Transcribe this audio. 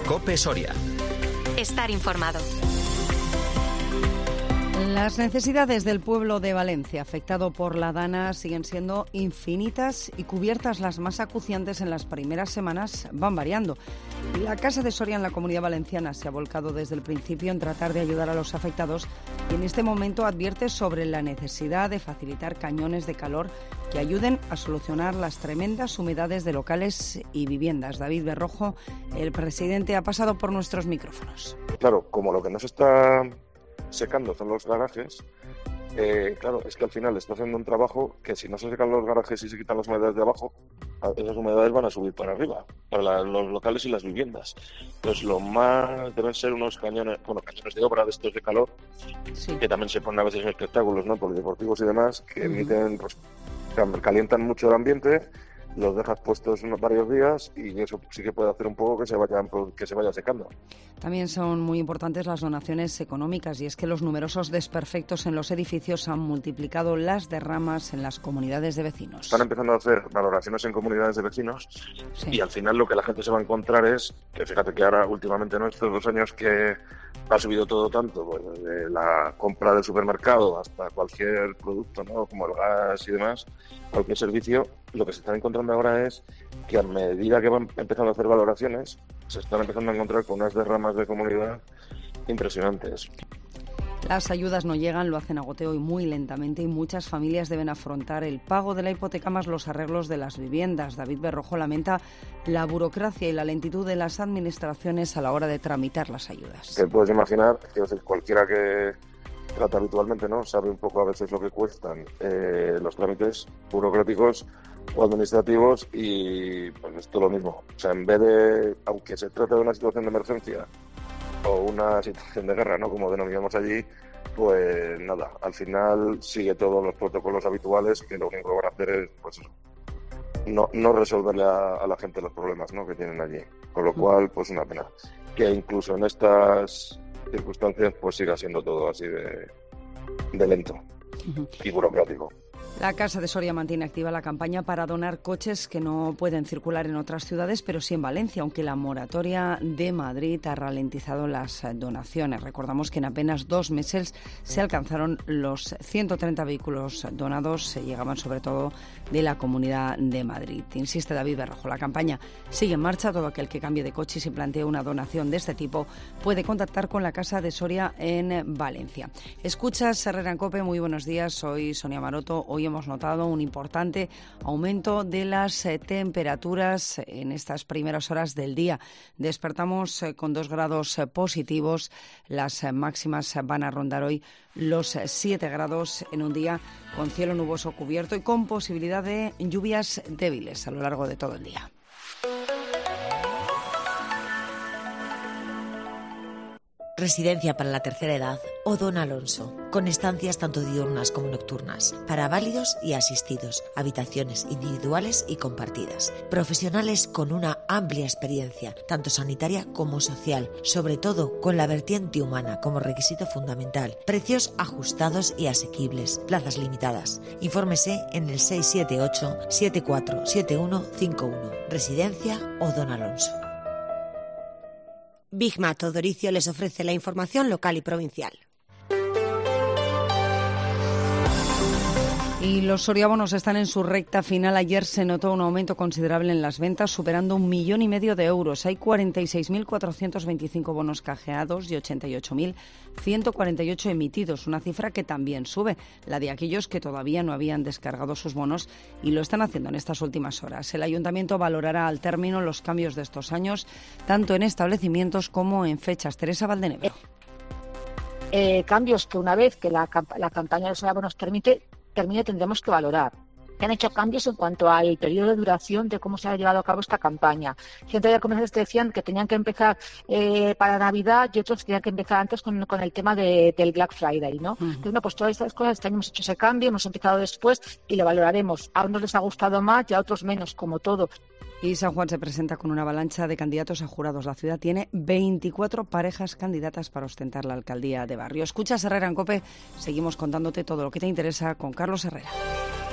COPE Soria. Estar informado. Las necesidades del pueblo de Valencia, afectado por la Dana, siguen siendo infinitas y cubiertas las más acuciantes en las primeras semanas van variando. La Casa de Soria en la Comunidad Valenciana se ha volcado desde el principio en tratar de ayudar a los afectados y en este momento advierte sobre la necesidad de facilitar cañones de calor que ayuden a solucionar las tremendas humedades de locales y viviendas. David Berrojo, el presidente, ha pasado por nuestros micrófonos. Claro, como lo que nos está secando son los garajes, claro, es que al final está haciendo un trabajo que si no se secan los garajes y se quitan las humedades de abajo, esas humedades van a subir para arriba, para los locales y las viviendas. Entonces lo más deben ser unos cañones de obra de estos de calor, sí, que también se ponen a veces en espectáculos, ¿no?, polideportivos y demás, que emiten, pues, calientan mucho el ambiente, los dejas puestos varios días y eso sí que puede hacer un poco que se vaya secando. También son muy importantes las donaciones económicas, y es que los numerosos desperfectos en los edificios han multiplicado las derramas en las comunidades de vecinos. Están empezando a hacer valoraciones en comunidades de vecinos, sí, y al final lo que la gente se va a encontrar es que, fíjate que ahora últimamente, ¿no?, estos 2 años que ha subido todo tanto, pues, de la compra del supermercado hasta cualquier producto, ¿no?, como el gas y demás, cualquier servicio, lo que se están encontrando ahora es que a medida que van empezando a hacer valoraciones, se están empezando a encontrar con unas derramas de comunidad impresionantes. Las ayudas no llegan, lo hacen a goteo y muy lentamente, y muchas familias deben afrontar el pago de la hipoteca más los arreglos de las viviendas. David Berrojo lamenta la burocracia y la lentitud de las administraciones a la hora de tramitar las ayudas. Te puedes imaginar, cualquiera que trata habitualmente, ¿no?, sabe un poco a veces lo que cuestan los trámites burocráticos o administrativos, y pues esto es lo mismo. O sea, en vez de, aunque se trate de una situación de emergencia o una situación de guerra, ¿no?, como denominamos allí, pues nada, al final sigue todos los protocolos habituales, que lo único que van a hacer es, pues eso, no resolverle a la gente los problemas, ¿no?, que tienen allí. Con lo cual, pues una pena que incluso en estas circunstancias pues siga siendo todo así de lento y burocrático. La Casa de Soria mantiene activa la campaña para donar coches que no pueden circular en otras ciudades, pero sí en Valencia, aunque la moratoria de Madrid ha ralentizado las donaciones. Recordamos que en apenas 2 meses se alcanzaron los 130 vehículos donados, se llegaban sobre todo de la Comunidad de Madrid. Insiste David Berrojo, la campaña sigue en marcha. Todo aquel que cambie de coche y se plantee una donación de este tipo puede contactar con la Casa de Soria en Valencia. Escuchas Herrera en COPE, muy buenos días, soy Sonia Maroto. Hoy hemos notado un importante aumento de las temperaturas en estas primeras horas del día. Despertamos con 2 grados positivos. Las máximas van a rondar hoy los 7 grados en un día con cielo nuboso cubierto y con posibilidad de lluvias débiles a lo largo de todo el día. Residencia para la tercera edad Odón Alonso, con estancias tanto diurnas como nocturnas, para válidos y asistidos, habitaciones individuales y compartidas, profesionales con una amplia experiencia, tanto sanitaria como social, sobre todo con la vertiente humana como requisito fundamental, precios ajustados y asequibles, plazas limitadas. Infórmese en el 678 747151. Residencia Odón Alonso. Big Mato Doricio les ofrece la información local y provincial. Y los soriabonos están en su recta final. Ayer se notó un aumento considerable en las ventas, superando 1,5 millones de euros. Hay 46.425 bonos canjeados y 88.148 emitidos, una cifra que también sube, la de aquellos que todavía no habían descargado sus bonos y lo están haciendo en estas últimas horas. El Ayuntamiento valorará al término los cambios de estos años, tanto en establecimientos como en fechas. Teresa Valdenebro. Cambios que una vez que la campaña de los soriabonos termine, tendremos que valorar. Se han hecho cambios en cuanto al periodo de duración de cómo se ha llevado a cabo esta campaña. Gente de comercios te decían que tenían que empezar para Navidad y otros tenían que empezar antes con el tema del Black Friday, ¿no? Entonces, pues todas estas cosas, este año hemos hecho ese cambio, hemos empezado después y lo valoraremos. A unos les ha gustado más y a otros menos, como todo. Y San Juan se presenta con una avalancha de candidatos a jurados. La ciudad tiene 24 parejas candidatas para ostentar la alcaldía de barrio. Escuchas Herrera en COPE. Seguimos contándote todo lo que te interesa con Carlos Herrera.